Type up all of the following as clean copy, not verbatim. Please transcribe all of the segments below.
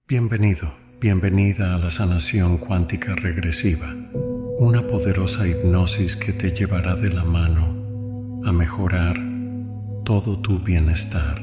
Bienvenido, bienvenida a la sanación cuántica regresiva, una poderosa hipnosis que te llevará de la mano a mejorar todo tu bienestar.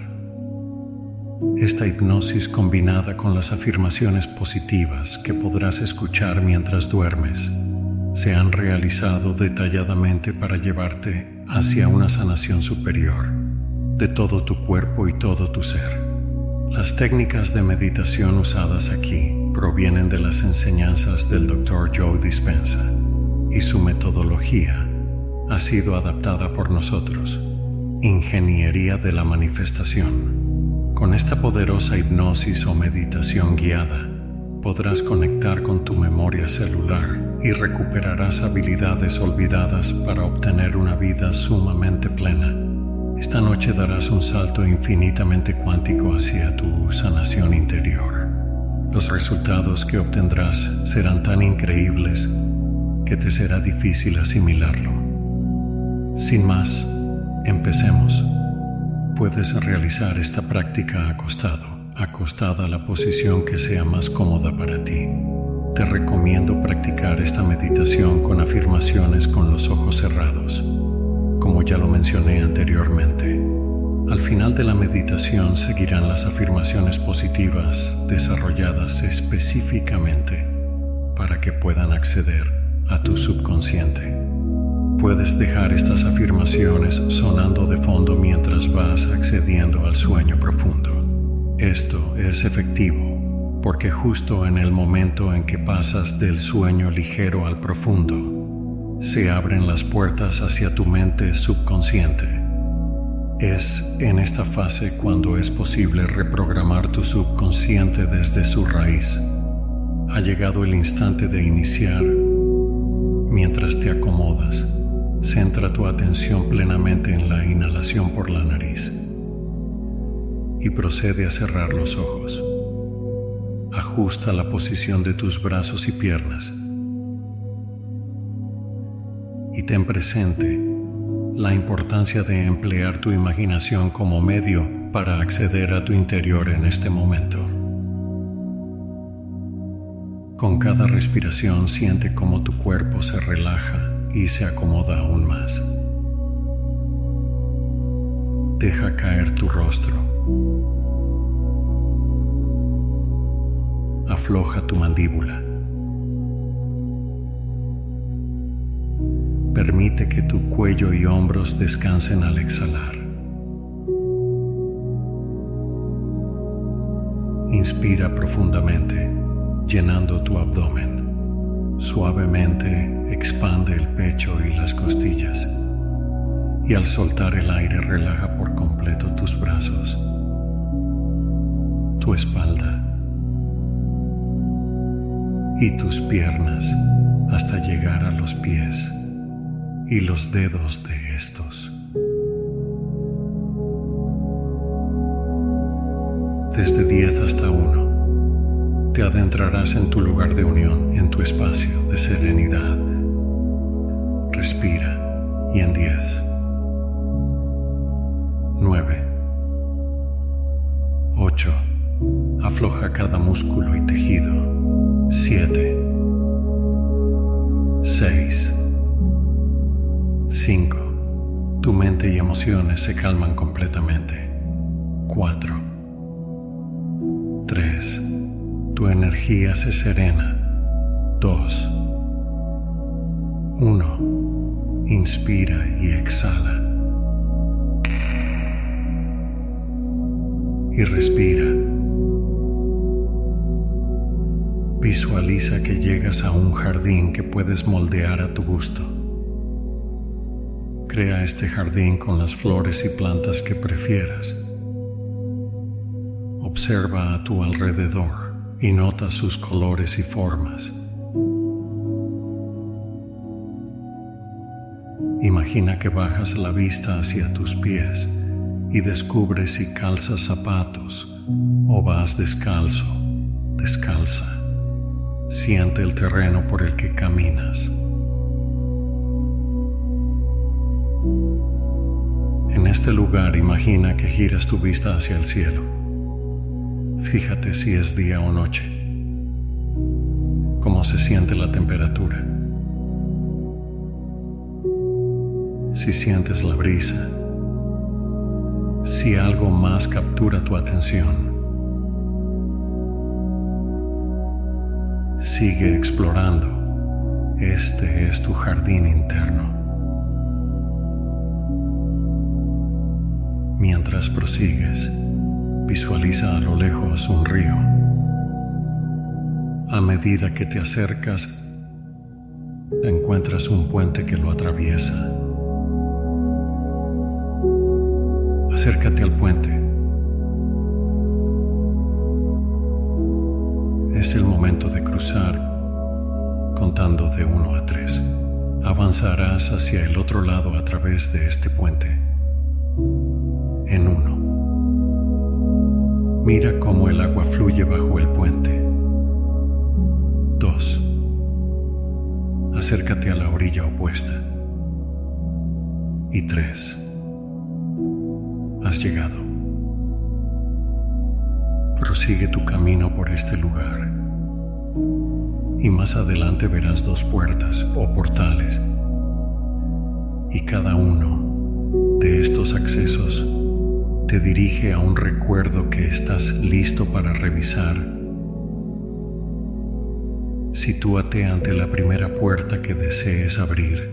Esta hipnosis combinada con las afirmaciones positivas que podrás escuchar mientras duermes se han realizado detalladamente para llevarte hacia una sanación superior de todo tu cuerpo y todo tu ser. Las técnicas de meditación usadas aquí provienen de las enseñanzas del Dr. Joe Dispenza y su metodología ha sido adaptada por nosotros, Ingeniería de la Manifestación. Con esta poderosa hipnosis o meditación guiada, podrás conectar con tu memoria celular y recuperarás habilidades olvidadas para obtener una vida sumamente plena. Esta noche darás un salto infinitamente cuántico hacia tu sanación interior. Los resultados que obtendrás serán tan increíbles que te será difícil asimilarlo. Sin más, empecemos. Puedes realizar esta práctica acostada a la posición que sea más cómoda para ti. Te recomiendo practicar esta meditación con afirmaciones con los ojos cerrados. Como ya lo mencioné anteriormente, al final de la meditación seguirán las afirmaciones positivas desarrolladas específicamente para que puedan acceder a tu subconsciente. Puedes dejar estas afirmaciones sonando de fondo mientras vas accediendo al sueño profundo. Esto es efectivo porque justo en el momento en que pasas del sueño ligero al profundo, se abren las puertas hacia tu mente subconsciente. Es en esta fase cuando es posible reprogramar tu subconsciente desde su raíz. Ha llegado el instante de iniciar. Mientras te acomodas, centra tu atención plenamente en la inhalación por la nariz y procede a cerrar los ojos. Ajusta la posición de tus brazos y piernas y ten presente la importancia de emplear tu imaginación como medio para acceder a tu interior en este momento. Con cada respiración siente cómo tu cuerpo se relaja y se acomoda aún más. Deja caer tu rostro. Afloja tu mandíbula. Permite que tu cuello y hombros descansen al exhalar. Inspira profundamente, llenando tu abdomen. Suavemente expande el pecho y las costillas. Y al soltar el aire, relaja por completo tus brazos, tu espalda y tus piernas hasta llegar a los pies y los dedos de estos. Desde 10 hasta 1, te adentrarás en tu lugar de unión, en tu espacio de serenidad. Respira y en 10, 9, 8, afloja cada músculo y tejido. 7, 6, 5. Tu mente y emociones se calman completamente. 4, 3. Tu energía se serena. 2, 1. Inspira y exhala. Y respira. Visualiza que llegas a un jardín que puedes moldear a tu gusto. Crea este jardín con las flores y plantas que prefieras. Observa a tu alrededor y nota sus colores y formas. Imagina que bajas la vista hacia tus pies y descubres si calzas zapatos o vas descalzo, descalza. Siente el terreno por el que caminas. En este lugar imagina que giras tu vista hacia el cielo. Fíjate si es día o noche, cómo se siente la temperatura, si sientes la brisa, si algo más captura tu atención. Sigue explorando. Este es tu jardín interno. Mientras prosigues, visualiza a lo lejos un río. A medida que te acercas, encuentras un puente que lo atraviesa. Acércate al puente. Es el momento de cruzar, contando de 1 a 3. Avanzarás hacia el otro lado a través de este puente. En 1. Mira cómo el agua fluye bajo el puente. 2. Acércate a la orilla opuesta. Y 3. Has llegado. Prosigue tu camino por este lugar. Y más adelante verás 2 puertas o portales. Y cada uno de estos accesos te dirige a un recuerdo que estás listo para revisar. Sitúate ante la primera puerta que desees abrir.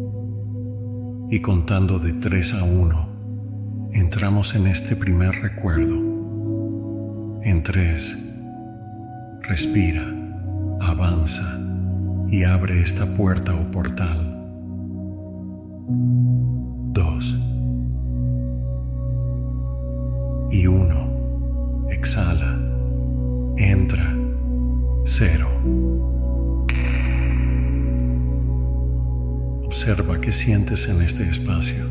Y contando de 3 a 1, entramos en este primer recuerdo. En 3, respira, avanza y abre esta puerta o portal. 2 y 1, exhala, entra, 0. Observa qué sientes en este espacio.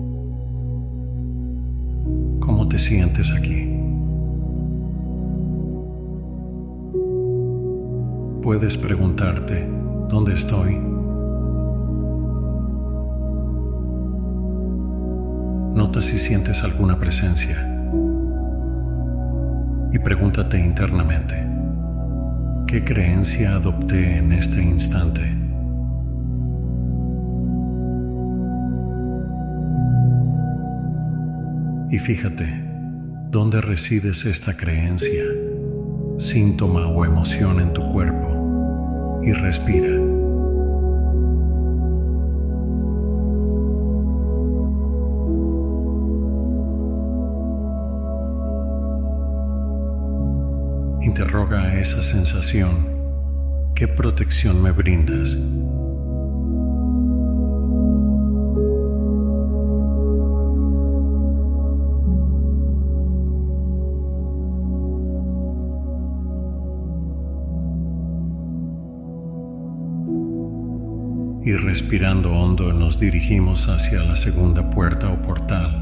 ¿Cómo te sientes aquí? Puedes preguntarte, ¿dónde estoy? Nota si sientes alguna presencia y pregúntate internamente, ¿qué creencia adopté en este instante? Y fíjate, ¿dónde resides esta creencia, síntoma o emoción en tu cuerpo? Y respira. Interroga a esa sensación, ¿qué protección me brindas? Y respirando hondo nos dirigimos hacia la segunda puerta o portal.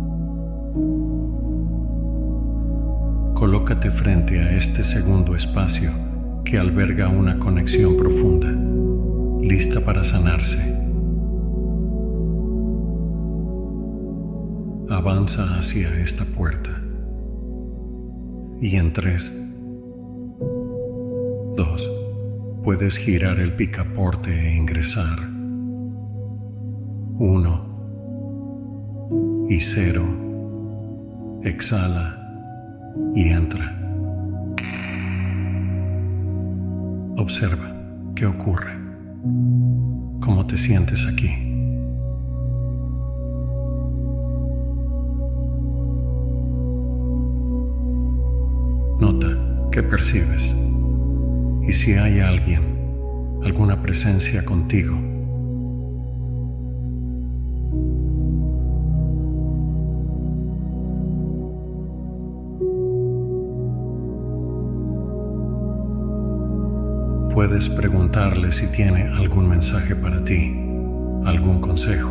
Colócate frente a este segundo espacio que alberga una conexión profunda, lista para sanarse. Avanza hacia esta puerta. Y en 3, 2, puedes girar el picaporte e ingresar. 1 y 0. Exhala y entra. Observa qué ocurre. ¿Cómo te sientes aquí? Nota qué percibes. Y si hay alguien, alguna presencia contigo. Puedes preguntarle si tiene algún mensaje para ti, algún consejo.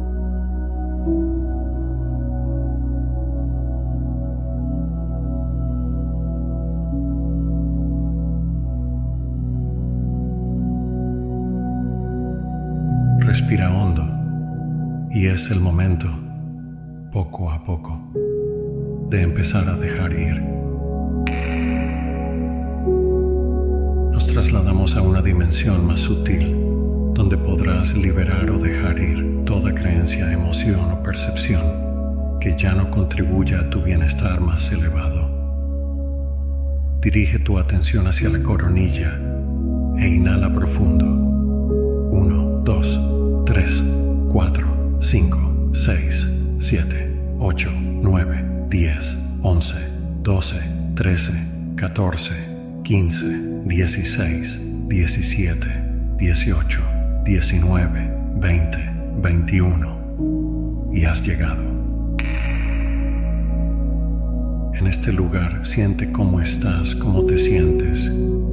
Respira hondo y es el momento, poco a poco, de empezar a dejar ir. trasladamos a una dimensión más sutil, donde podrás liberar o dejar ir toda creencia, emoción o percepción que ya no contribuya a tu bienestar más elevado. Dirige tu atención hacia la coronilla e inhala profundo. 1, 2, 3, 4, 5, 6, 7, 8, 9, 10, 11, 12, 13, 14, 15, 16, 17, 18, 19, 20, 21. Y has llegado. En este lugar siente cómo estás, cómo te sientes.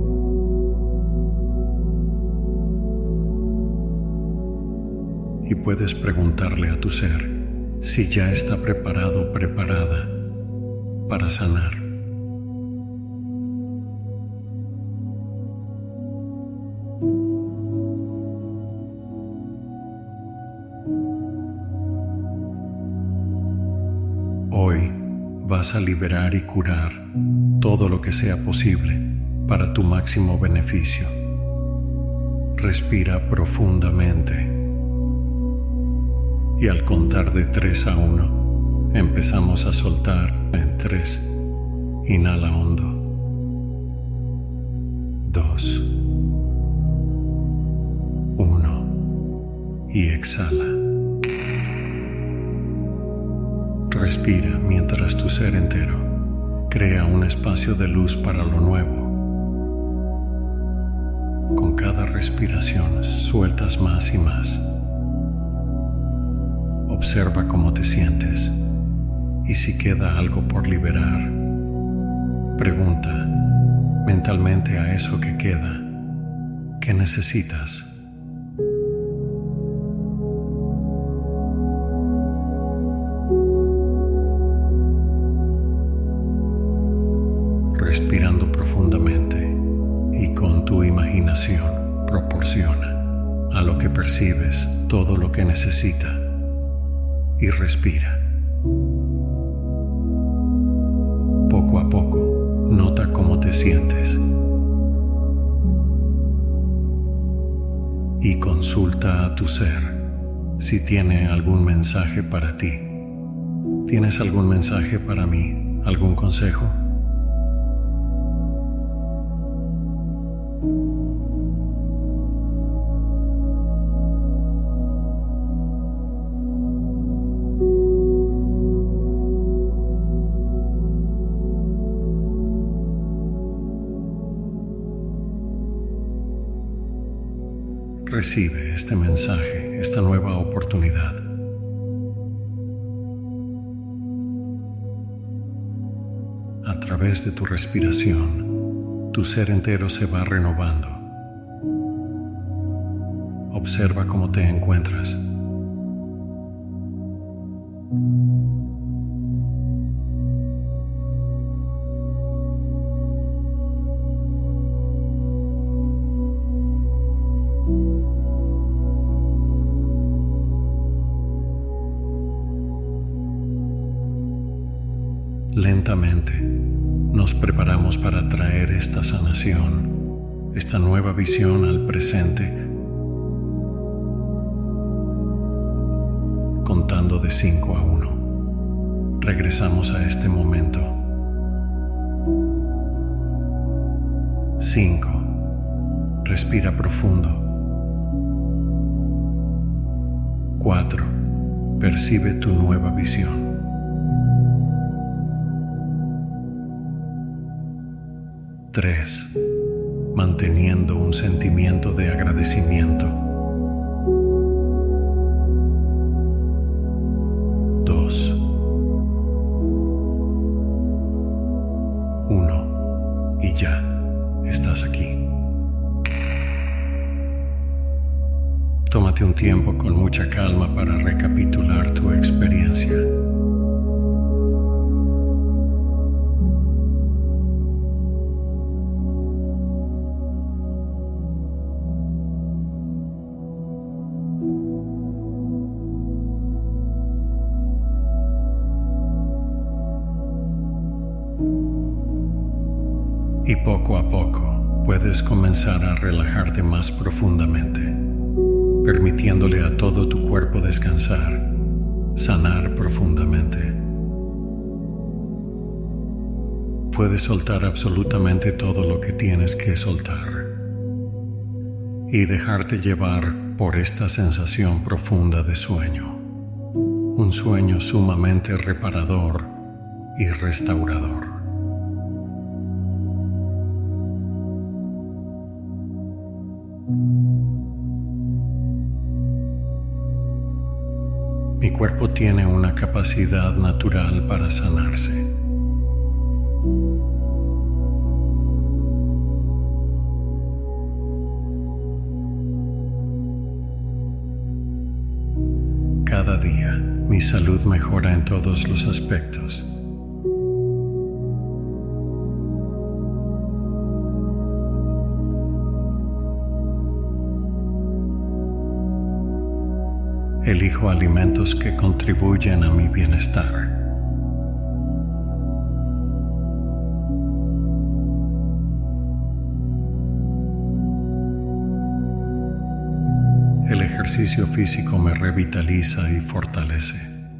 Y puedes preguntarle a tu ser si ya está preparado o preparada para sanar. Hoy vas a liberar y curar todo lo que sea posible para tu máximo beneficio. Respira profundamente. Y al contar de 3 a 1, empezamos a soltar en 3. Inhala hondo. 2, 1 y exhala. Respira mientras tu ser entero crea un espacio de luz para lo nuevo. Con cada respiración sueltas más y más. Observa cómo te sientes y si queda algo por liberar, pregunta mentalmente a eso que queda, ¿qué necesitas? Respirando profundamente y con tu imaginación proporciona a lo que percibes todo lo que necesita y respira. Poco a poco, nota cómo te sientes y consulta a tu ser si tiene algún mensaje para ti. ¿Tienes algún mensaje para mí? ¿Algún consejo? Recibe este mensaje, esta nueva oportunidad. A través de tu respiración, tu ser entero se va renovando. Observa cómo te encuentras. Lentamente nos preparamos para traer esta sanación, esta nueva visión al presente, contando de 5 a 1. Regresamos a este momento. 5. Respira profundo. 4. Percibe tu nueva visión. 3. Manteniendo un sentimiento de agradecimiento. 2. 1. Y ya estás aquí. Tómate un tiempo con mucha calma para recapitular tu experiencia. Y poco a poco puedes puedes comenzar a relajarte más profundamente, permitiéndole a todo tu cuerpo descansar, sanar profundamente. Puedes soltar absolutamente todo lo que tienes que soltar y dejarte llevar por esta sensación profunda de sueño, un sueño sumamente reparador y restaurador. Mi cuerpo tiene una capacidad natural para sanarse. Cada día, mi salud mejora en todos los aspectos. Elijo alimentos que contribuyen a mi bienestar. El ejercicio físico me revitaliza y fortalece.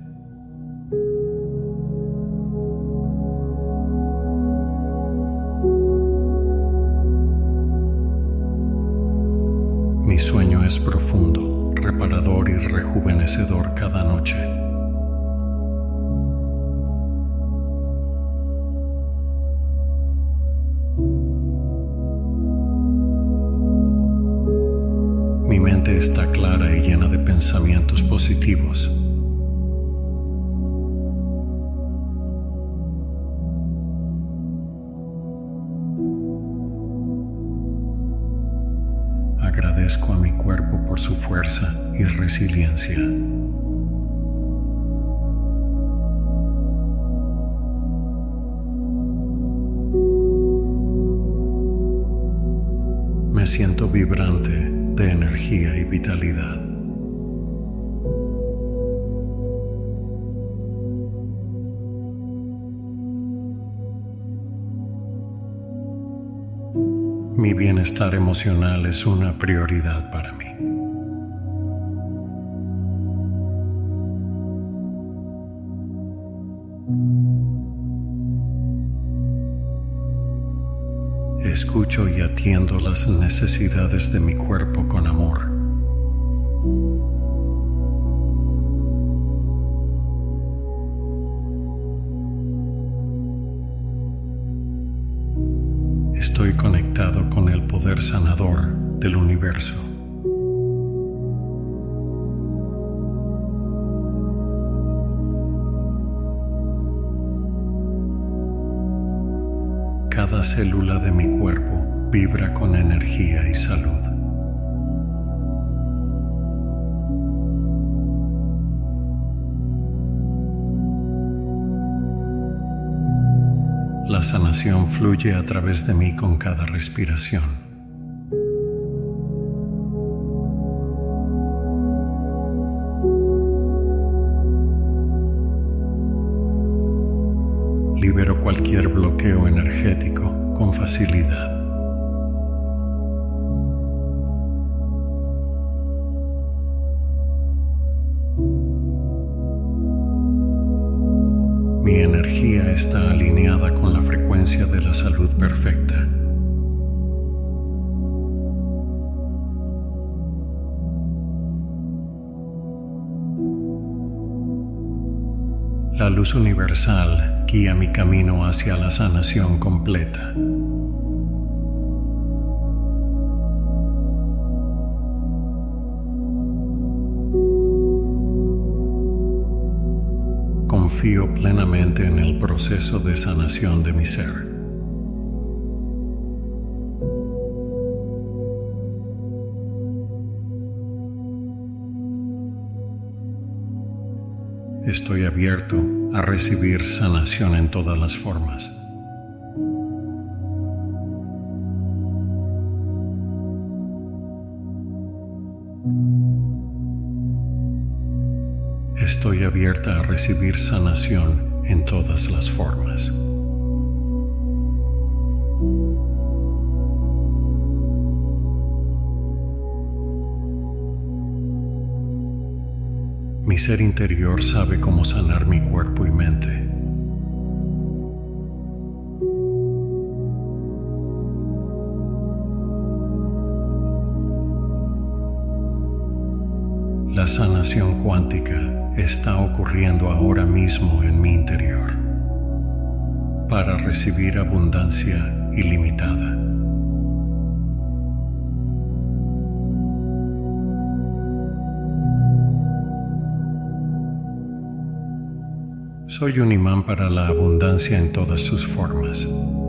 Mi sueño es profundo, reparador y rejuvenecedor cada noche. Mi mente está clara y llena de pensamientos positivos. Agradezco a mi cuerpo por su fuerza y resiliencia. Me siento vibrante de energía y vitalidad. Mi bienestar emocional es una prioridad para mí. Escucho y atiendo las necesidades de mi cuerpo con amor. Estoy conectado con el poder sanador del universo. Cada célula de mi cuerpo vibra con energía y salud. La sanación fluye a través de mí con cada respiración. Libero cualquier bloqueo energético con facilidad. Mi energía está alineada con la frecuencia de la salud perfecta. La luz universal guía mi camino hacia la sanación completa. Confío plenamente en el proceso de sanación de mi ser. Estoy abierto a recibir sanación en todas las formas. Estoy abierta a recibir sanación en todas las formas. Mi ser interior sabe cómo sanar mi cuerpo y mente. La sanación cuántica está ocurriendo ahora mismo en mi interior para recibir abundancia ilimitada. Soy un imán para la abundancia en todas sus formas.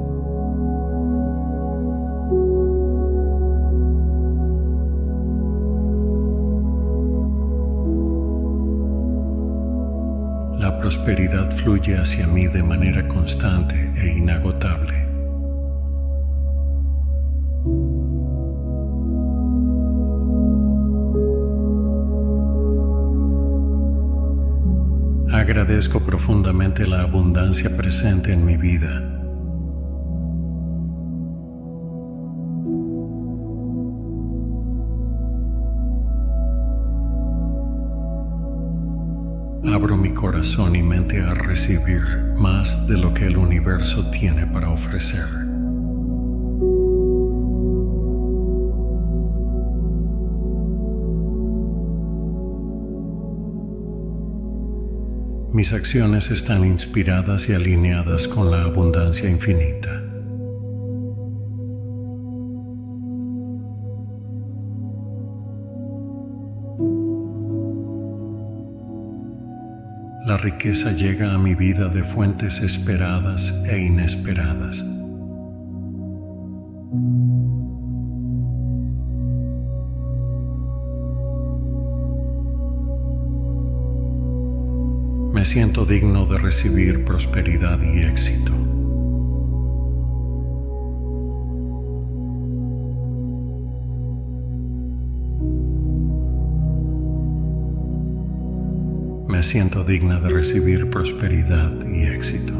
La prosperidad fluye hacia mí de manera constante e inagotable. Agradezco profundamente la abundancia presente en mi vida. Abro mi corazón y mente a recibir más de lo que el universo tiene para ofrecer. Mis acciones están inspiradas y alineadas con la abundancia infinita. La riqueza llega a mi vida de fuentes esperadas e inesperadas. Me siento digno de recibir prosperidad y éxito. Me siento digna de recibir prosperidad y éxito.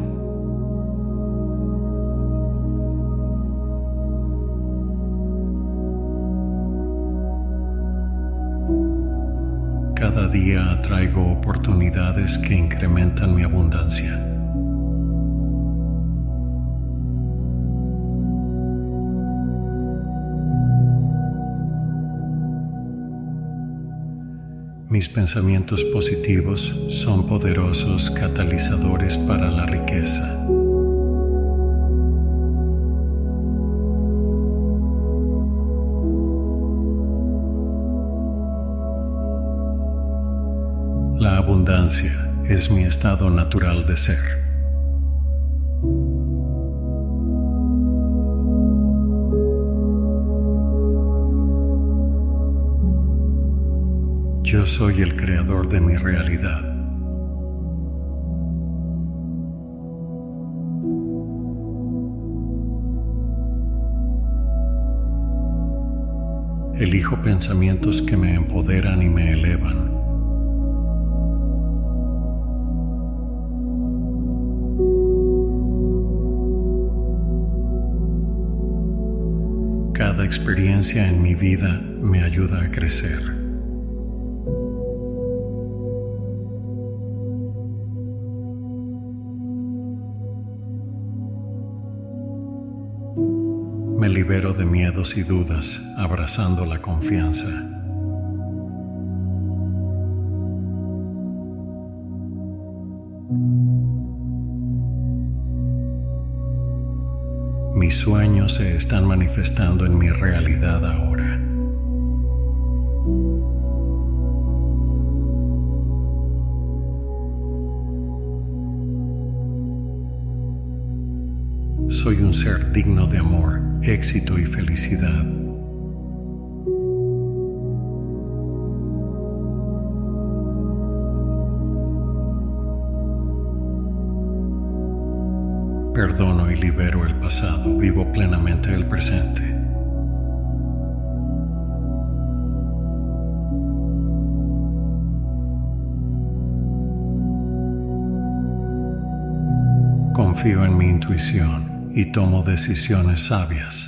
Cada día atraigo oportunidades que incrementan mi abundancia. Mis pensamientos positivos son poderosos catalizadores para la riqueza. La abundancia es mi estado natural de ser. Yo soy el creador de mi realidad. Elijo pensamientos que me empoderan y me elevan. Cada experiencia en mi vida me ayuda a crecer. Me libero de miedos y dudas, abrazando la confianza. Mis sueños se están manifestando en mi realidad ahora. Soy un ser digno de amor, éxito y felicidad. Perdono y libero el pasado, vivo plenamente el presente. Confío en mi intuición y tomo decisiones sabias.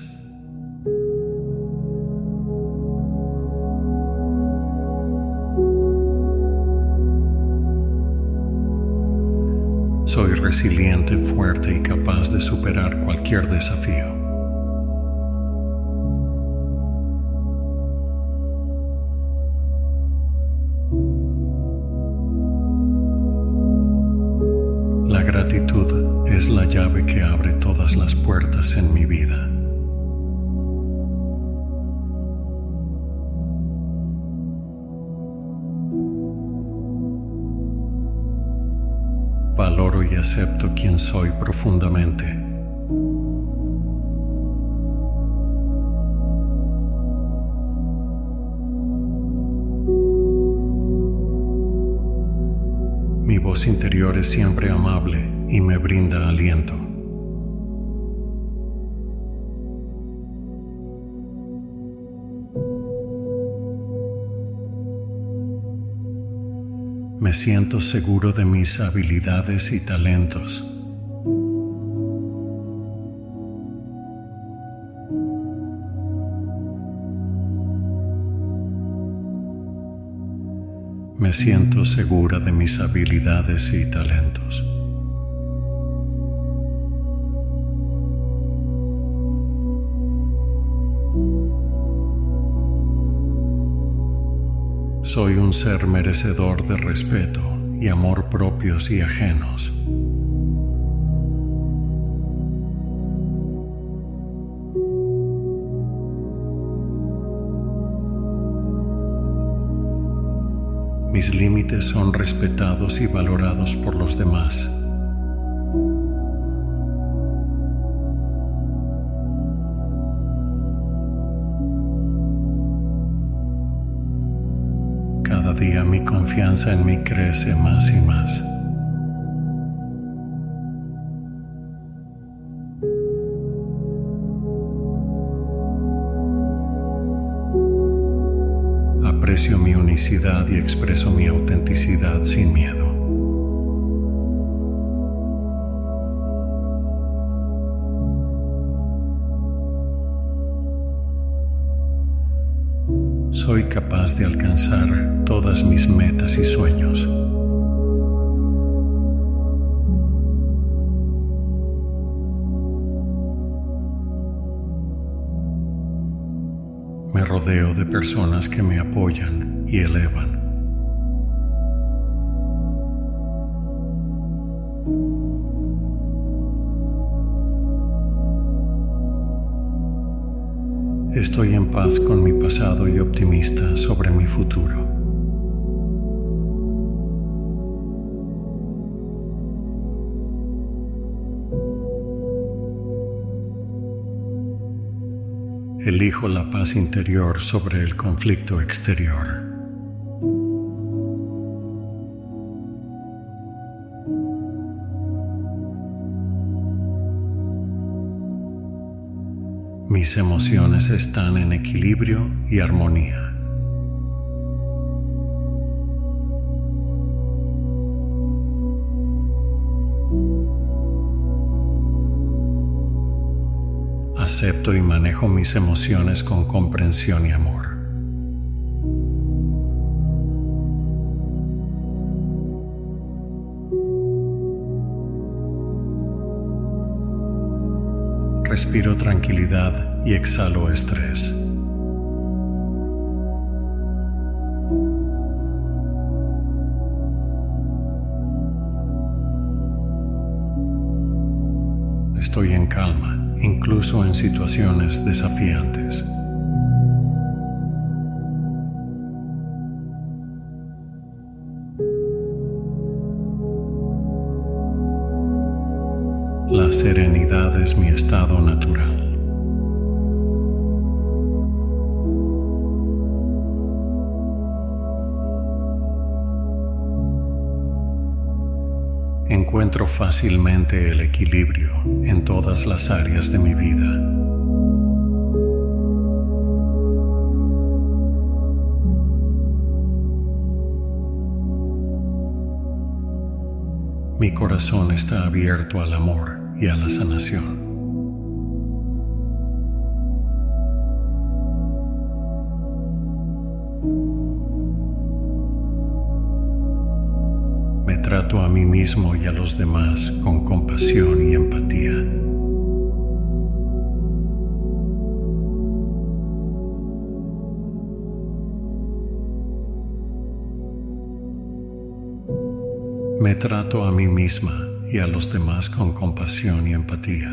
Soy resiliente, fuerte y capaz de superar cualquier desafío. La gratitud es la llave que abre todas las puertas en mi vida. Valoro y acepto quien soy profundamente. Mi voz interior es siempre amable y me brinda aliento. Me siento seguro de mis habilidades y talentos. Me siento segura de mis habilidades y talentos. Soy un ser merecedor de respeto y amor propios y ajenos. Mis límites son respetados y valorados por los demás. Cada día mi confianza en mí crece más y más. Aprecio mi unicidad y expreso mi autenticidad sin miedo. Soy capaz de alcanzar todas mis metas y sueños. Me rodeo de personas que me apoyan y elevan. Estoy en paz con mi pasado y optimista sobre mi futuro. Elijo la paz interior sobre el conflicto exterior. Mis emociones están en equilibrio y armonía. Acepto y manejo mis emociones con comprensión y amor. Respiro tranquilidad y exhalo estrés. Estoy en calma, incluso en situaciones desafiantes. La serenidad es mi estado natural. Encuentro fácilmente el equilibrio en todas las áreas de mi vida. Mi corazón está abierto al amor y a la sanación. Me trato trato a mí mismo y a los demás con compasión y empatía. Me trato a mí misma y a los demás con compasión y empatía.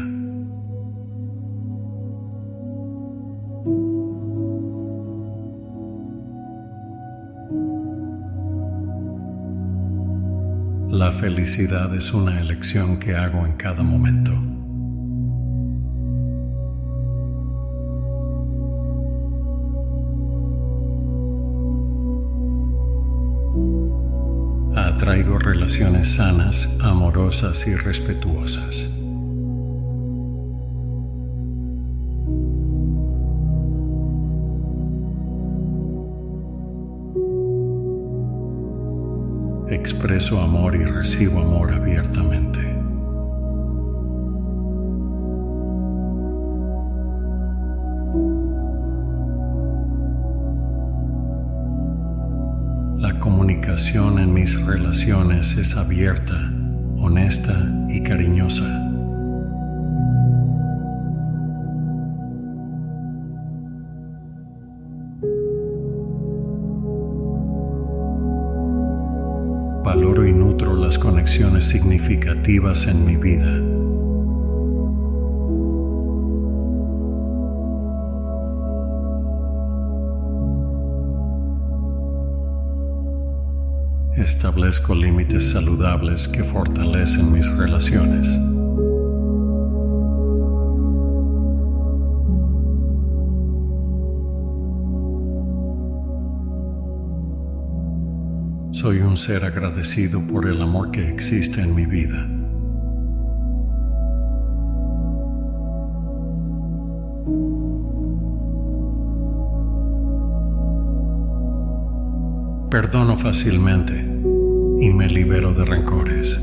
La felicidad es una elección que hago en cada momento. Atraigo relaciones sanas, amorosas y respetuosas. Expreso amor y recibo amor abiertamente. La comunicación en mis relaciones es abierta, honesta y cariñosa. Valoro y nutro las conexiones significativas en mi vida. Establezco límites saludables que fortalecen mis relaciones. Soy un ser agradecido por el amor que existe en mi vida. Perdono fácilmente y me libero de rencores.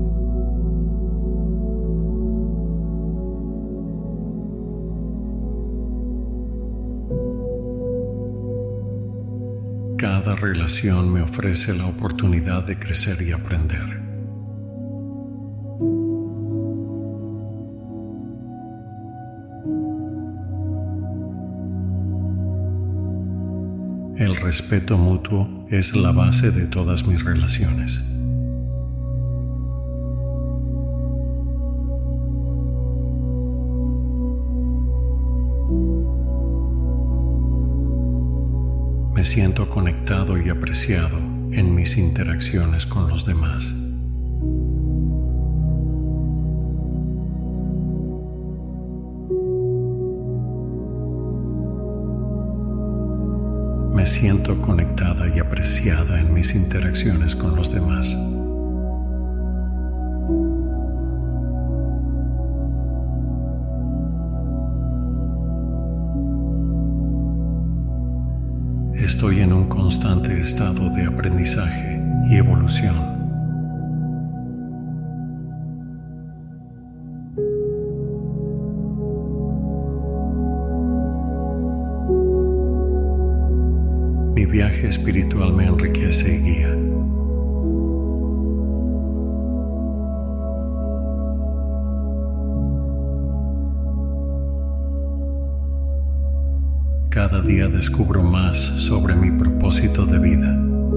Cada relación me ofrece la oportunidad de crecer y aprender. El respeto mutuo es la base de todas mis relaciones. Me siento conectado y apreciado en mis interacciones con los demás. Me siento conectada y apreciada en mis interacciones con los demás. Estoy en un constante estado de aprendizaje y evolución. Mi viaje espiritual me enriquece y guía. Cada día descubro más sobre mi propósito de vida.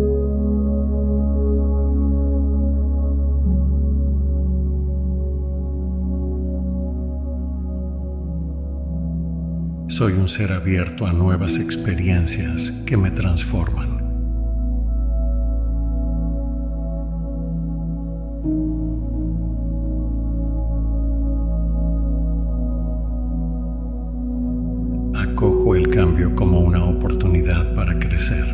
Soy un ser abierto a nuevas experiencias que me transforman. Acojo el cambio como una oportunidad para crecer.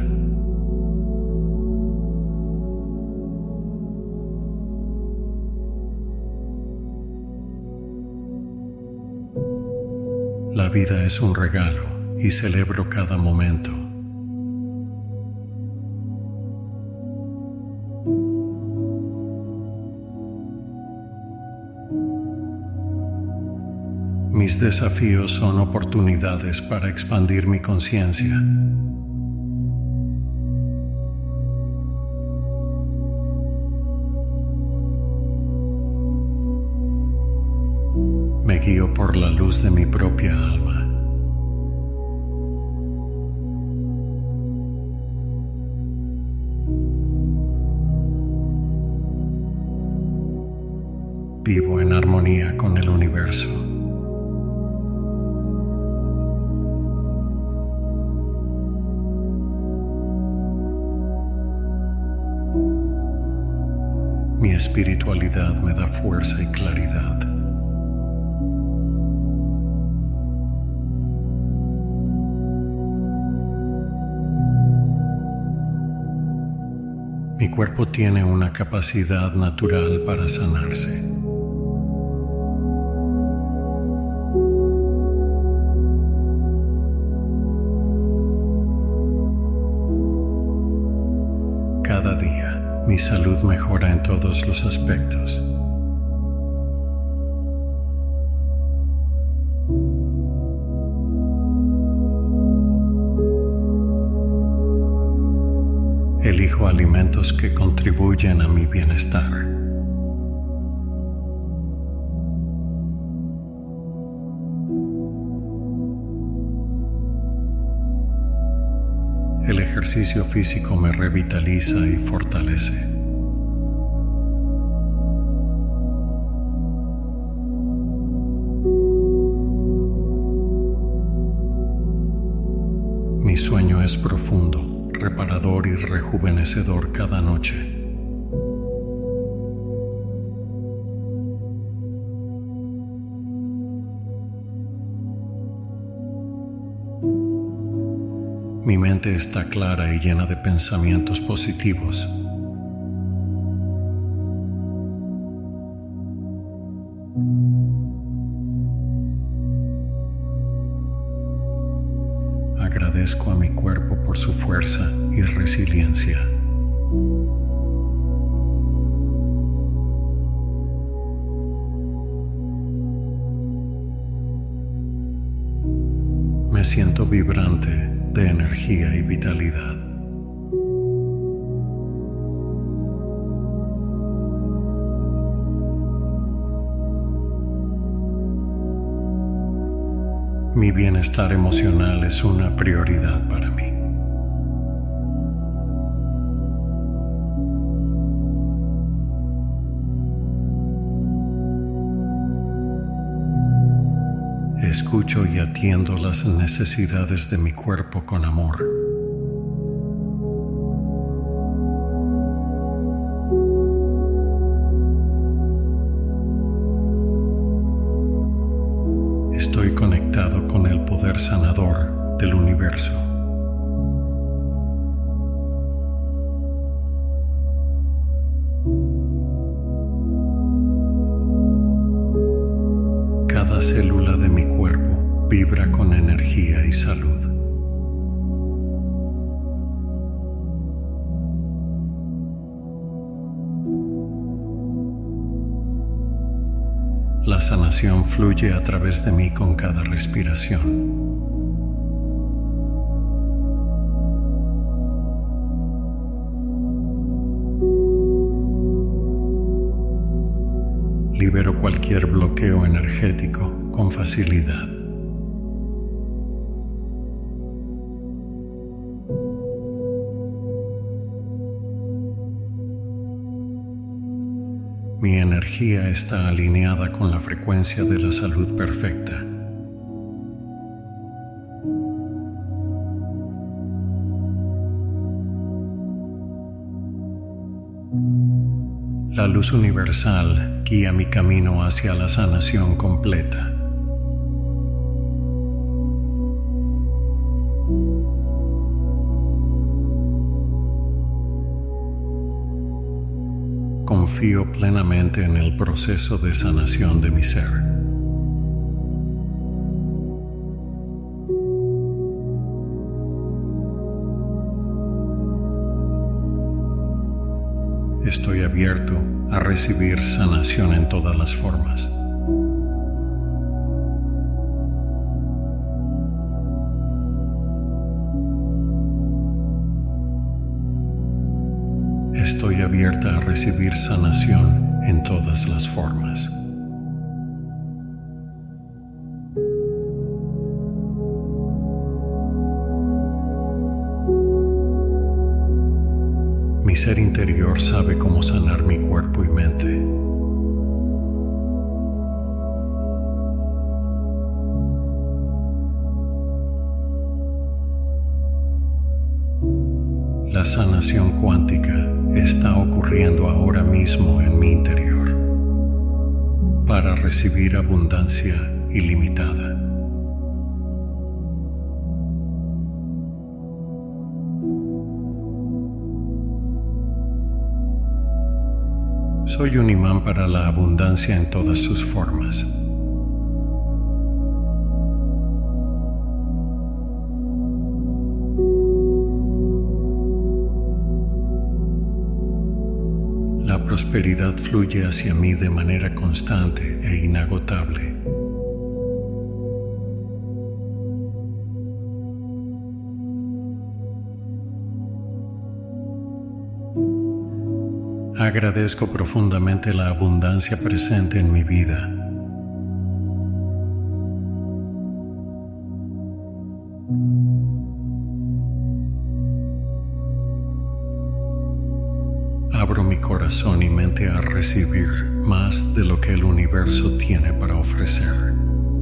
La vida es un regalo y celebro cada momento. Mis desafíos son oportunidades para expandir mi conciencia. luz de mi propia alma. Vivo en armonía con el universo. Mi espiritualidad me da fuerza y claridad. Mi cuerpo tiene una capacidad natural para sanarse. Cada día, mi salud mejora en todos los aspectos. Elijo alimentos que contribuyen a mi bienestar. El ejercicio físico me revitaliza y fortalece. Mi sueño es profundo, reparador y rejuvenecedor cada noche. Mi mente está clara y llena de pensamientos positivos. Agradezco a mi cuerpo por su fuerza y resiliencia. Me siento vibrante de energía y vitalidad. Mi bienestar emocional es una prioridad para mí. Escucho y atiendo las necesidades de mi cuerpo con amor. Estoy conectado con el poder sanador del universo. Cada célula de mi cuerpo vibra con energía y salud. La sanación fluye a través de mí con cada respiración. Libero cualquier bloqueo energético con facilidad. Mi energía está alineada con la frecuencia de la salud perfecta. La luz universal guía mi camino hacia la sanación completa. Confío plenamente en el proceso de sanación de mi ser. Estoy abierto a recibir sanación en todas las formas. Estoy abierta a recibir sanación en todas las formas. Mi ser interior sabe cómo sanar mi cuerpo y mente. La sanación cuántica está ocurriendo ahora mismo en mi interior para recibir abundancia ilimitada. Soy un imán para la abundancia en todas sus formas. La prosperidad fluye hacia mí de manera constante e inagotable. Agradezco profundamente la abundancia presente en mi vida. Abro mi corazón y mente a recibir más de lo que el universo tiene para ofrecer.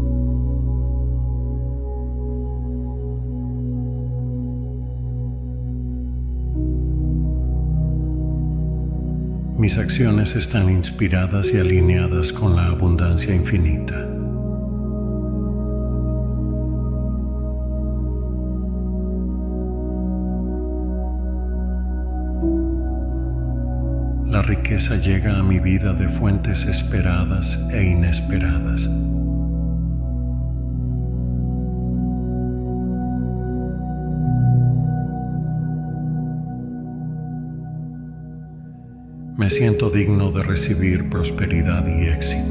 Mis acciones están inspiradas y alineadas con la abundancia infinita. La riqueza llega a mi vida de fuentes esperadas e inesperadas. Me siento digno de recibir prosperidad y éxito.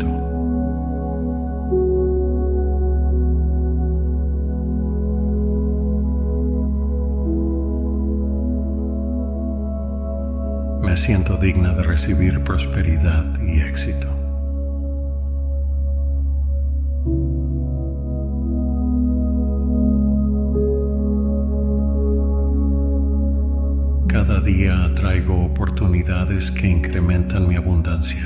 Me siento digna de recibir prosperidad y éxito. Cada día atraigo oportunidades que incrementan mi abundancia.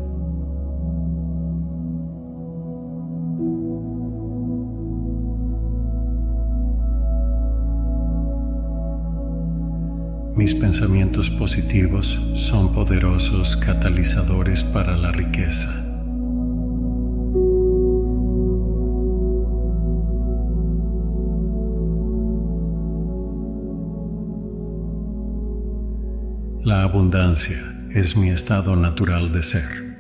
Mis pensamientos positivos son poderosos catalizadores para la riqueza. La abundancia es mi estado natural de ser.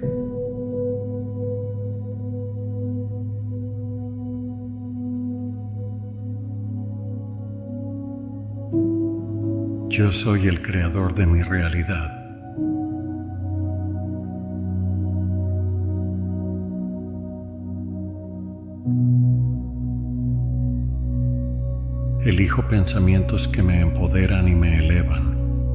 Yo soy el creador de mi realidad. Elijo pensamientos que me empoderan y me elevan.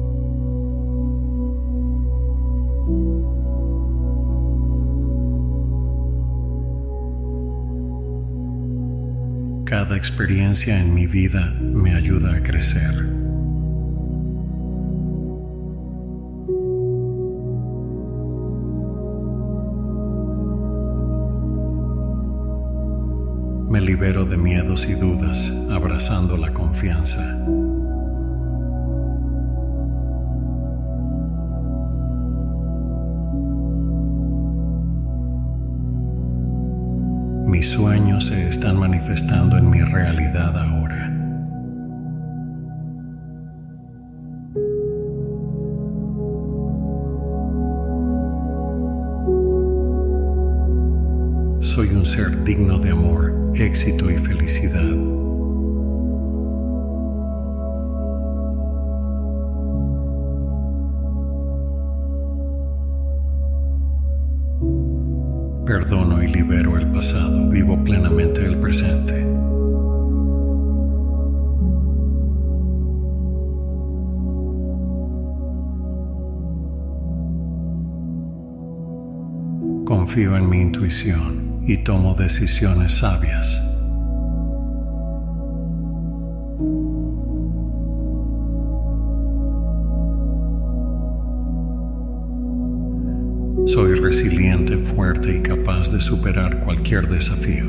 Cada experiencia en mi vida me ayuda a crecer. Me libero de miedos y dudas, abrazando la confianza. Mis sueños se están manifestando en mi realidad ahora. Soy un ser digno de amor, éxito y felicidad. Perdono y libero el pasado, vivo plenamente el presente. Confío en mi intuición y tomo decisiones sabias. resiliente, fuerte y capaz de superar cualquier desafío.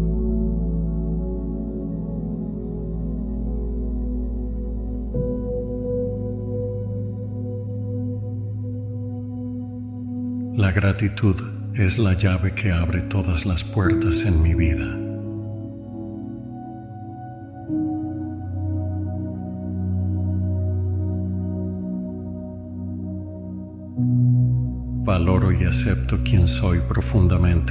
La gratitud es la llave que abre todas las puertas en mi vida. Valoro y acepto quien soy profundamente.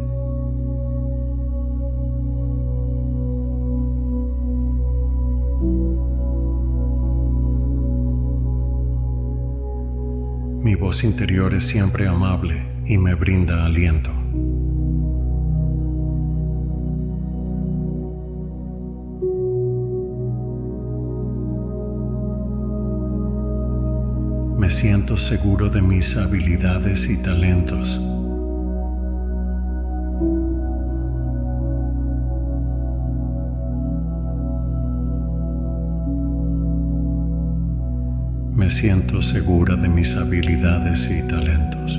Mi voz interior es siempre amable y me brinda aliento. Me siento seguro de mis habilidades y talentos. Me siento segura de mis habilidades y talentos.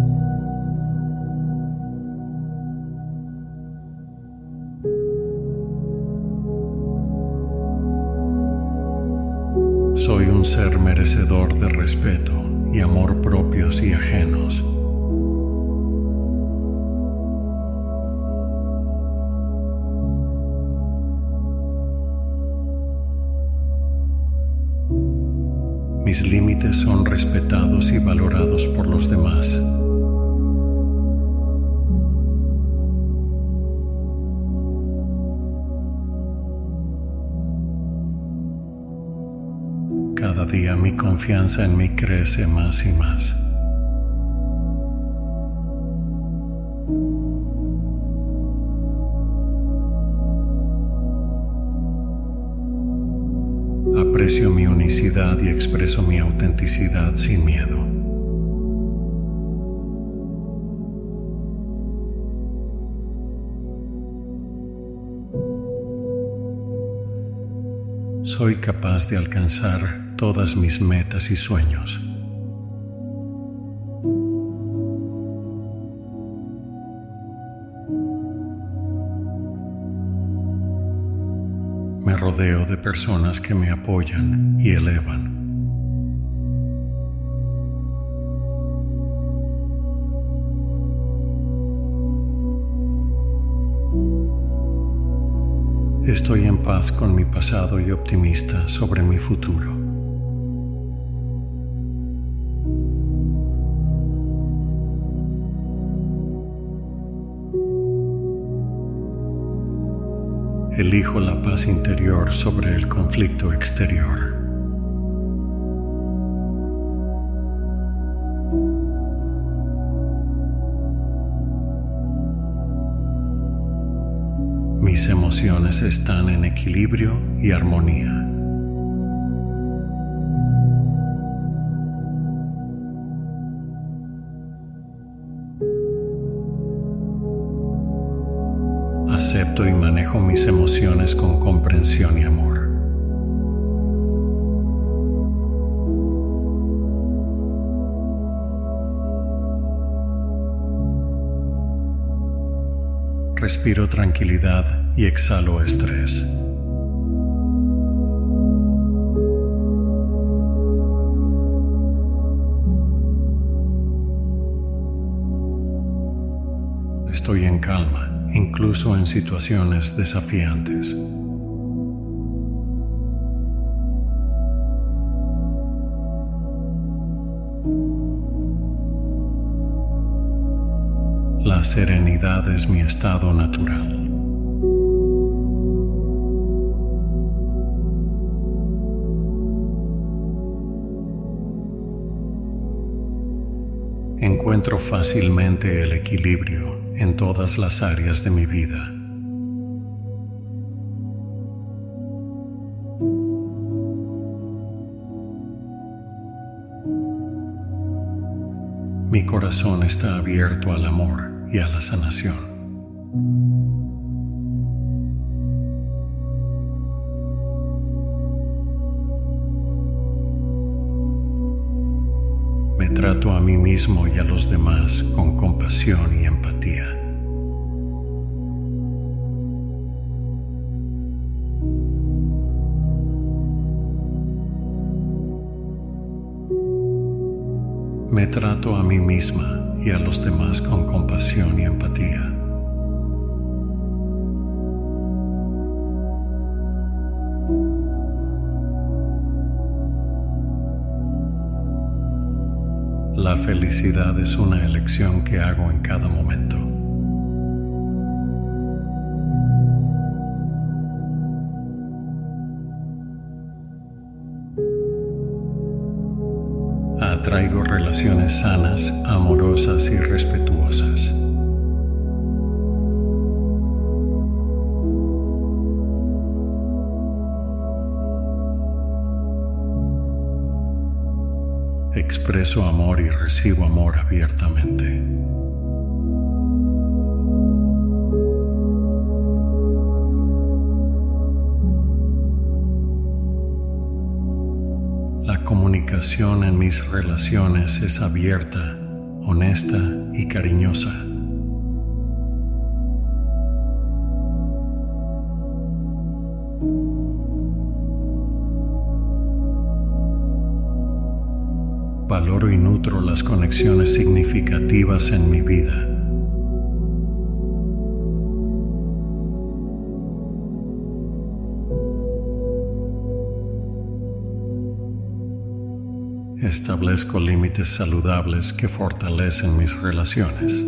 Soy un ser merecedor de respeto y amor propios y ajenos. Mis límites son respetados y valorados por los demás. Cada día mi confianza en mí crece más y más. Aprecio mi unicidad y expreso mi autenticidad sin miedo. Soy capaz de alcanzar todas mis metas y sueños. Me rodeo de personas que me apoyan y elevan. Estoy en paz con mi pasado y optimista sobre mi futuro. Elijo la paz interior sobre el conflicto exterior. Mis emociones están en equilibrio y armonía. Acepto y manejo mis emociones con comprensión y amor. Respiro tranquilidad y exhalo estrés. Estoy en calma, incluso en situaciones desafiantes. La serenidad es mi estado natural. Encuentro fácilmente el equilibrio en todas las áreas de mi vida. Mi corazón está abierto al amor y a la sanación. Me trato a mí mismo y a los demás con compasión y empatía. Me trato a mí misma y a los demás con compasión y empatía. La felicidad es una elección que hago en cada momento. Atraigo relaciones sanas, amorosas y respetuosas. Expreso amor y recibo amor abiertamente. La comunicación en mis relaciones es abierta, honesta y cariñosa. Valoro y nutro las conexiones significativas en mi vida. Establezco límites saludables que fortalecen mis relaciones.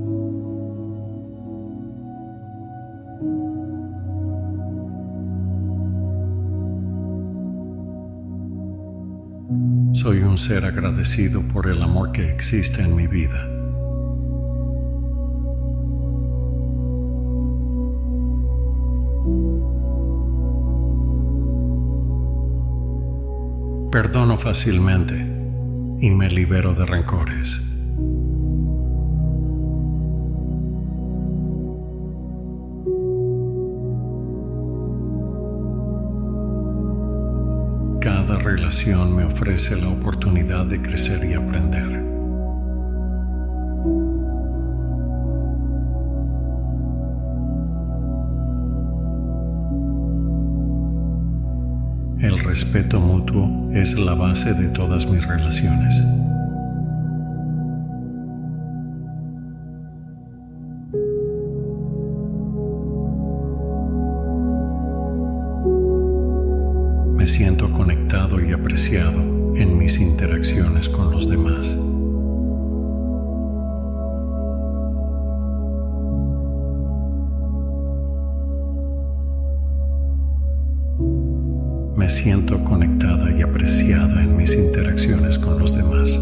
Soy un ser agradecido por el amor que existe en mi vida. Perdono fácilmente y me libero de rencores. Cada relación me ofrece la oportunidad de crecer y aprender. El respeto mutuo es la base de todas mis relaciones. Me siento conectado y apreciado en mis interacciones con los demás. Me siento conectada y apreciada en mis interacciones con los demás.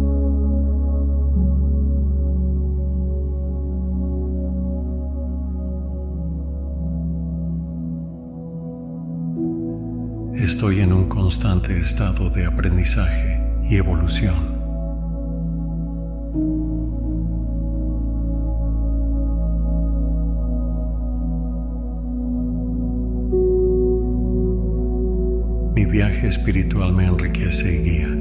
Estoy en un constante estado de aprendizaje y evolución. Mi viaje espiritual me enriquece y guía.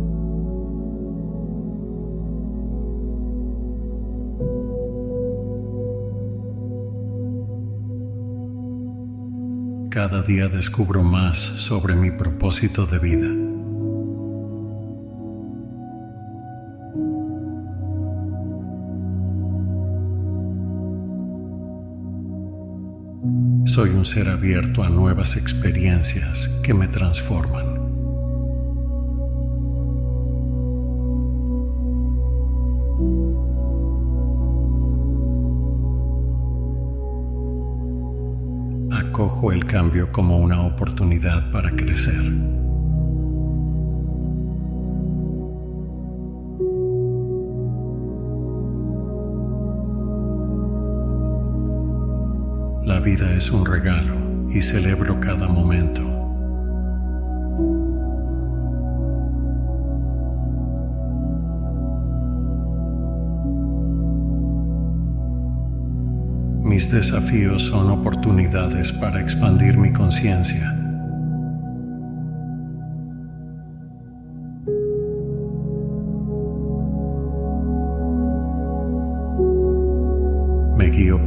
Cada día descubro más sobre mi propósito de vida. Soy un ser abierto a nuevas experiencias que me transforman. Acojo el cambio como una oportunidad para crecer. La vida es un regalo y celebro cada momento. Mis desafíos son oportunidades para expandir mi conciencia.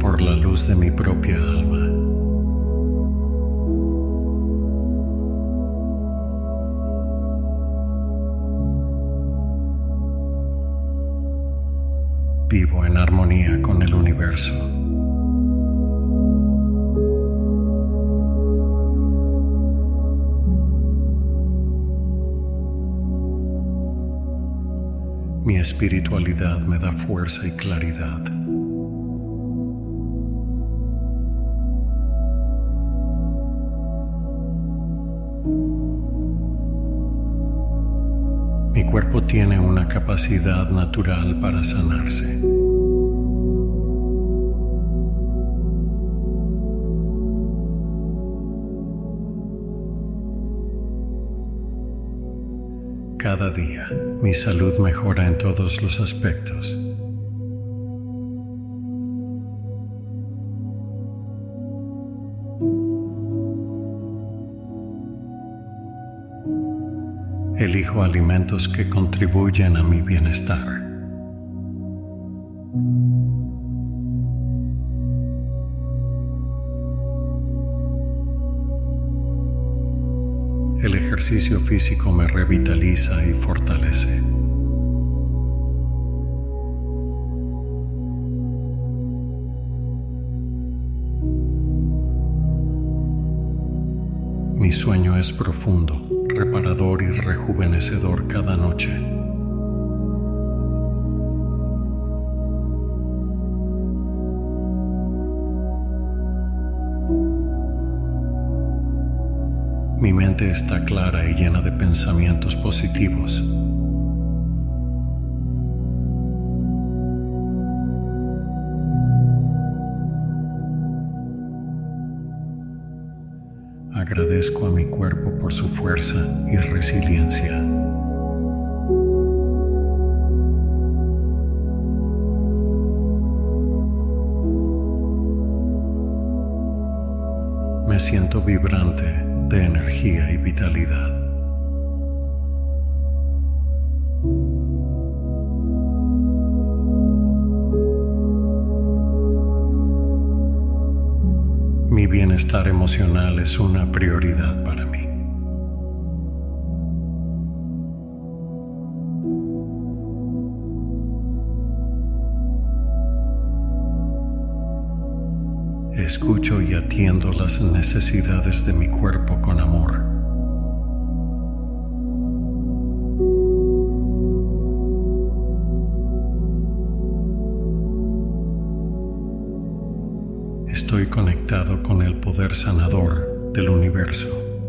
por la luz de mi propia alma. Vivo en armonía con el universo. Mi espiritualidad me da fuerza y claridad. Mi cuerpo tiene una capacidad natural para sanarse. Cada día, mi salud mejora en todos los aspectos. Elijo alimentos que contribuyen a mi bienestar. El ejercicio físico me revitaliza y fortalece. Mi sueño es profundo, reparador y rejuvenecedor cada noche. Mi mente está clara y llena de pensamientos positivos. Agradezco a mi cuerpo por su fuerza y resiliencia. Me siento vibrante de energía y vitalidad. Mi bienestar emocional es una prioridad para mí. Escucho y atiendo las necesidades de mi cuerpo con amor. Estoy conectado con el poder sanador del universo.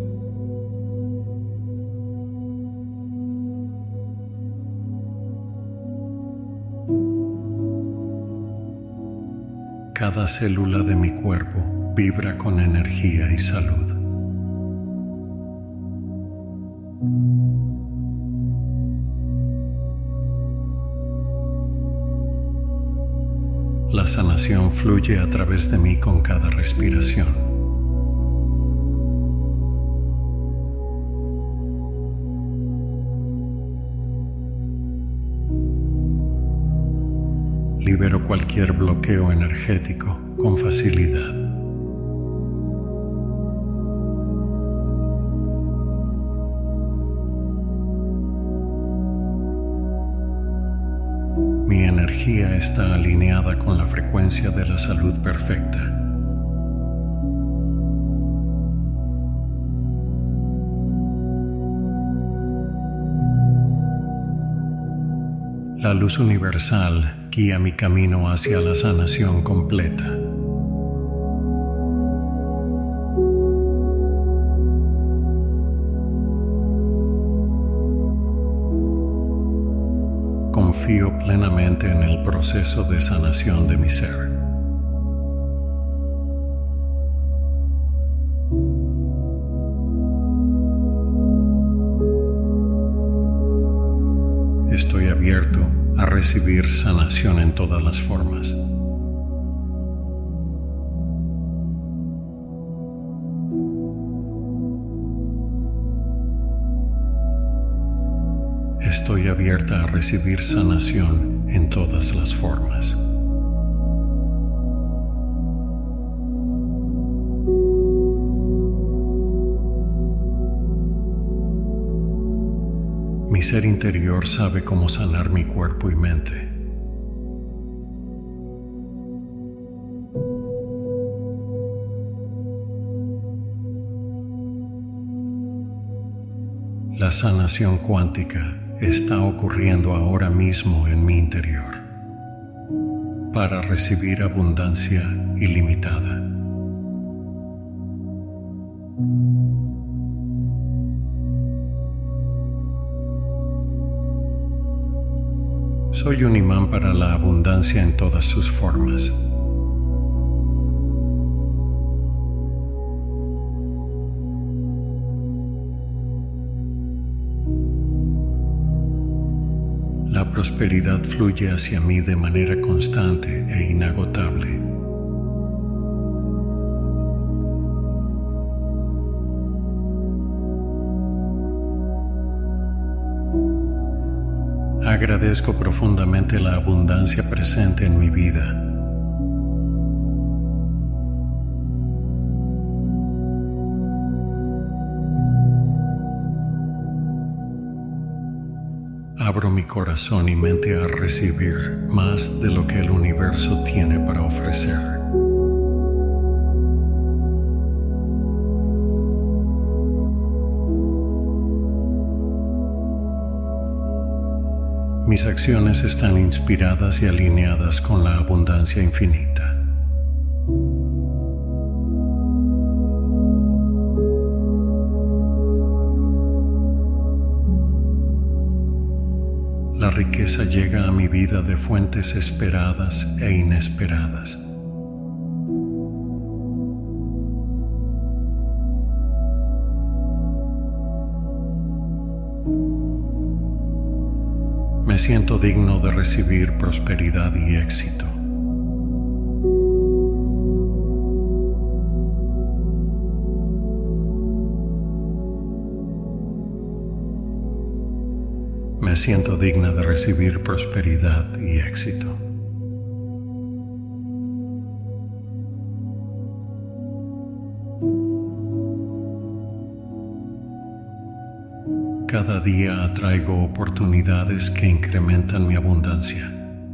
Cada célula de mi cuerpo vibra con energía y salud. La sanación fluye a través de mí con cada respiración. Libero cualquier bloqueo energético con facilidad. Mi energía está alineada con la frecuencia de la salud perfecta. La luz universal guía mi camino hacia la sanación completa. Confío plenamente en el proceso de sanación de mi ser. Estoy abierto a recibir sanación en todas las formas. Estoy abierta a recibir sanación en todas las formas. Mi ser interior sabe cómo sanar mi cuerpo y mente. La sanación cuántica está ocurriendo ahora mismo en mi interior para recibir abundancia ilimitada. Soy un imán para la abundancia en todas sus formas. La prosperidad fluye hacia mí de manera constante e inagotable. Agradezco profundamente la abundancia presente en mi vida. Abro mi corazón y mente a recibir más de lo que el universo tiene para ofrecer. Mis acciones están inspiradas y alineadas con la abundancia infinita. La riqueza llega a mi vida de fuentes esperadas e inesperadas. Me siento digno de recibir prosperidad y éxito. Me siento digna de recibir prosperidad y éxito. Cada día atraigo oportunidades que incrementan mi abundancia.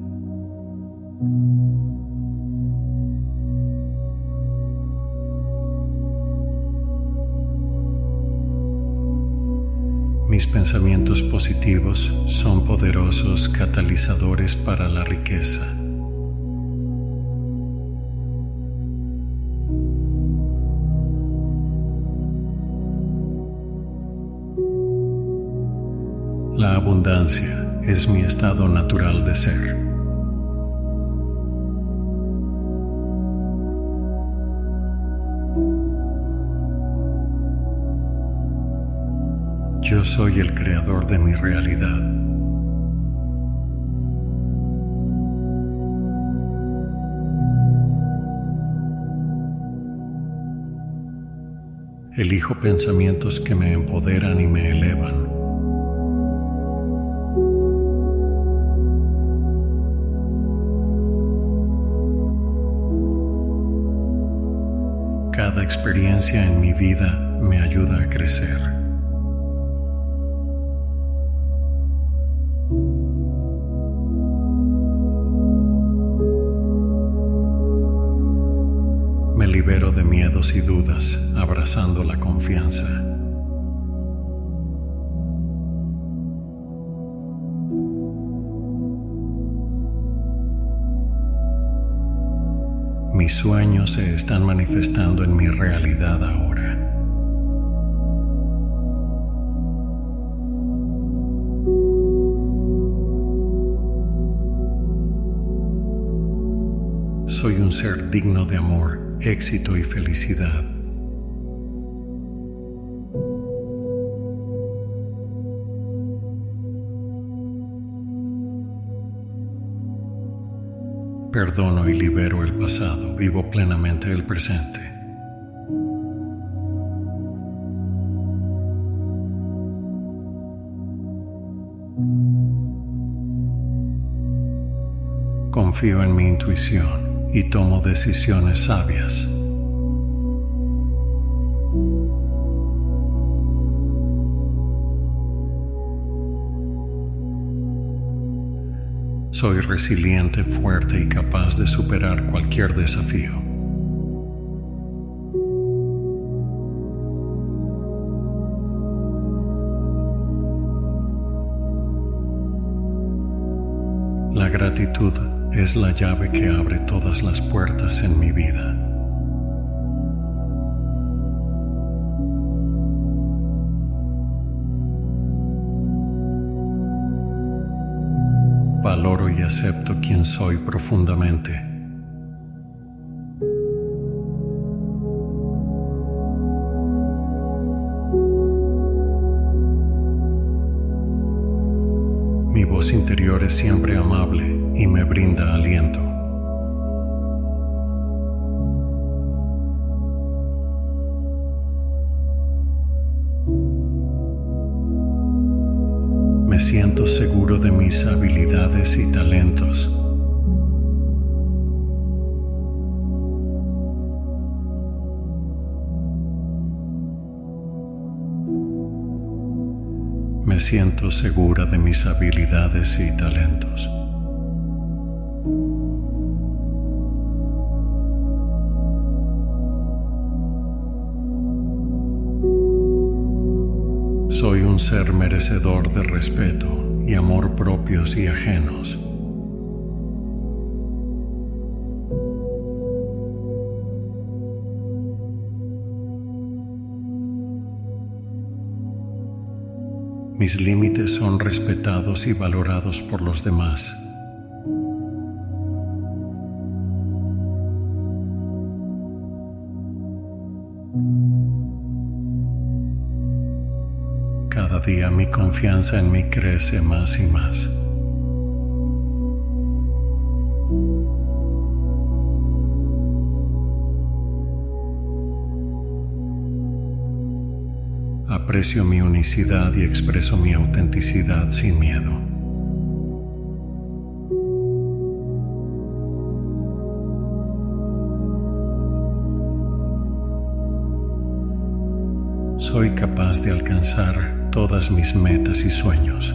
Mis pensamientos positivos son poderosos catalizadores para la riqueza. La abundancia es mi estado natural de ser. Yo soy el creador de mi realidad. Elijo pensamientos que me empoderan y me elevan. Cada experiencia en mi vida me ayuda a crecer. Me libero de miedos y dudas, abrazando la confianza. Mis sueños se están manifestando en mi realidad ahora. Soy un ser digno de amor, éxito y felicidad. Perdono y libero el pasado, vivo plenamente el presente. Confío en mi intuición y tomo decisiones sabias. Soy resiliente, fuerte y capaz de superar cualquier desafío. La gratitud es la llave que abre todas las puertas en mi vida. Valoro y acepto quien soy profundamente. Mi voz interior es siempre amable y me brinda aliento. Me siento seguro de mis habilidades y talentos. Me siento segura de mis habilidades y talentos. Soy un ser merecedor de respeto y amor propios y ajenos. Mis límites son respetados y valorados por los demás. Cada día mi confianza en mí crece más y más. Aprecio mi unicidad y expreso mi autenticidad sin miedo. Soy capaz de alcanzar todas mis metas y sueños.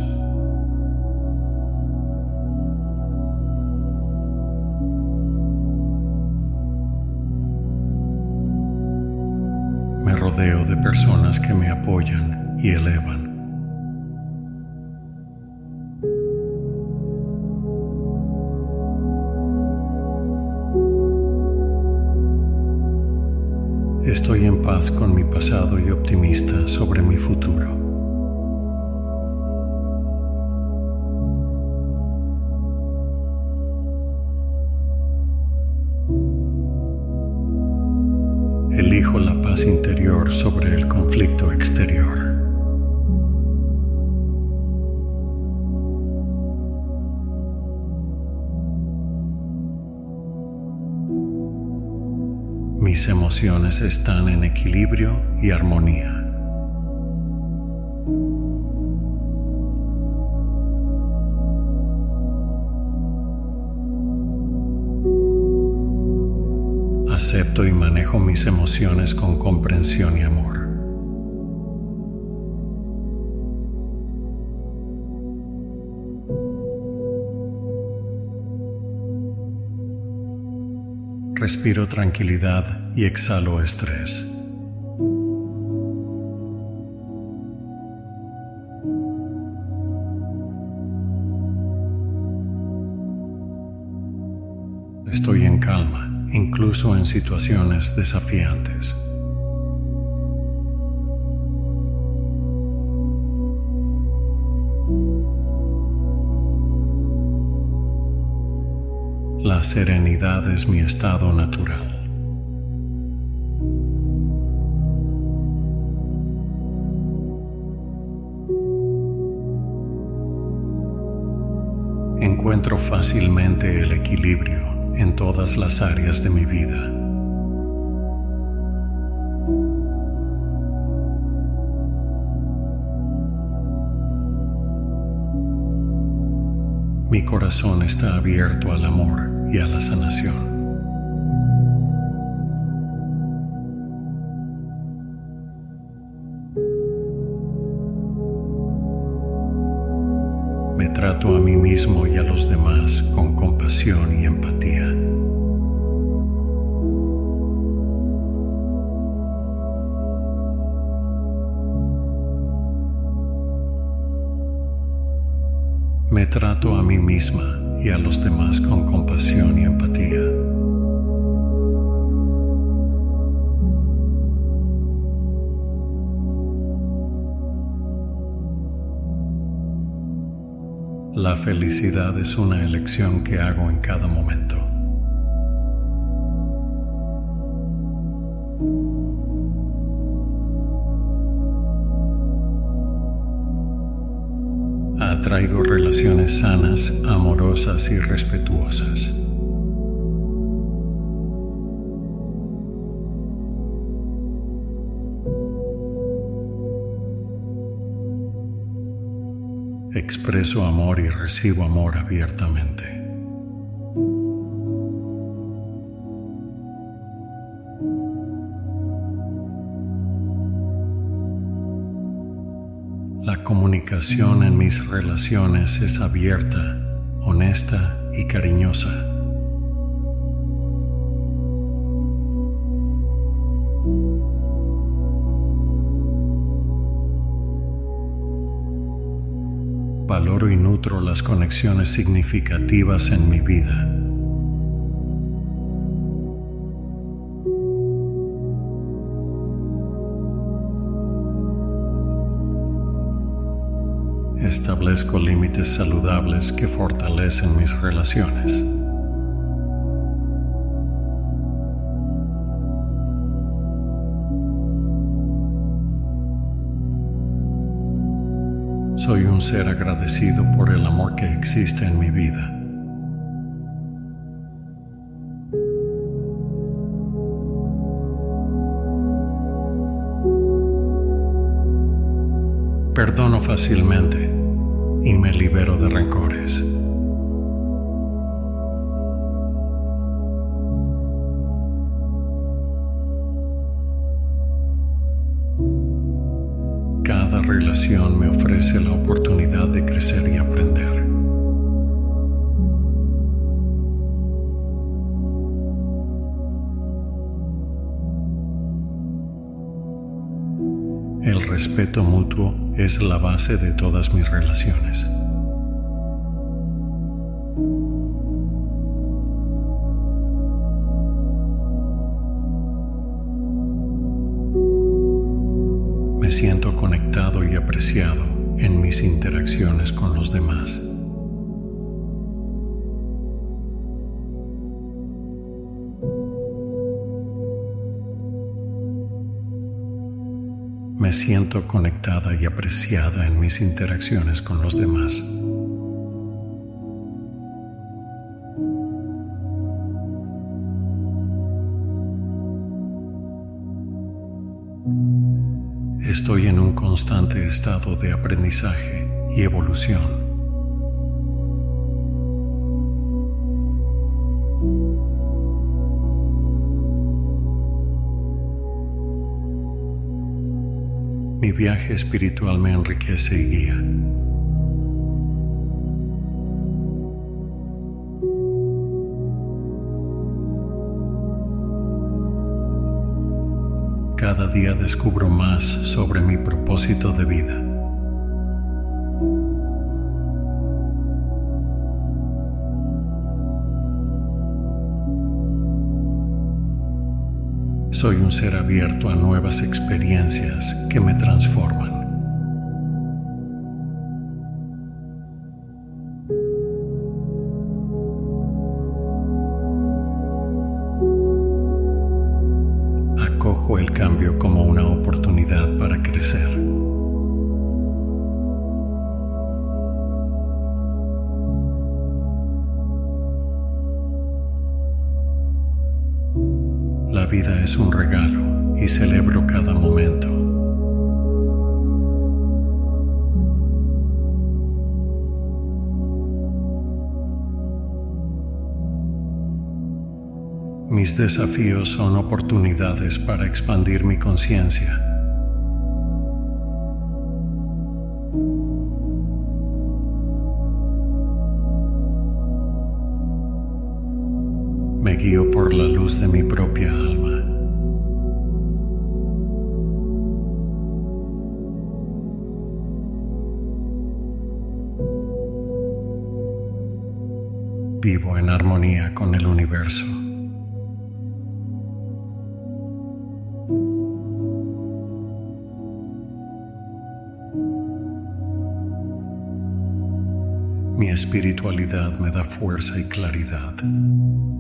Me rodeo de personas que me apoyan y elevan. Estoy en paz con mi pasado y optimista sobre mi futuro. Elijo la paz interior sobre el conflicto exterior. Mis emociones están en equilibrio y armonía. Acepto y manejo mis emociones con comprensión y amor. Respiro tranquilidad y exhalo estrés. Estoy en calma, incluso en situaciones desafiantes. La serenidad es mi estado natural. Encuentro fácilmente el equilibrio en todas las áreas de mi vida. Mi corazón está abierto al amor y a la sanación. Me Me trato a mí mismo y a los demás con compasión y empatía. Me trato a mí misma y a los demás con compasión y empatía. La felicidad es una elección que hago en cada momento. Atraigo relaciones sanas, amorosas y respetuosas. Expreso amor y recibo amor abiertamente. La comunicación en mis relaciones es abierta, honesta y cariñosa. Valoro y nutro las conexiones significativas en mi vida. Establezco límites saludables que fortalecen mis relaciones. Soy un ser agradecido por el amor que existe en mi vida. Perdono fácilmente y me libero de rencores. Cada relación me ofrece la oportunidad de crecer y aprender. El respeto mutuo es la base de todas mis relaciones. Me siento conectado y apreciado en mis interacciones con los demás. Me siento conectada y apreciada en mis interacciones con los demás. Estoy en un constante estado de aprendizaje y evolución. Mi viaje espiritual me enriquece y guía. Cada día descubro más sobre mi propósito de vida. Soy un ser abierto a nuevas experiencias que me transforman. Acojo el cambio como una oportunidad para crecer. La vida es un regalo y celebro cada momento. Mis desafíos son oportunidades para expandir mi conciencia. luz de mi propia alma. Vivo en armonía con el universo. Mi espiritualidad me da fuerza y claridad.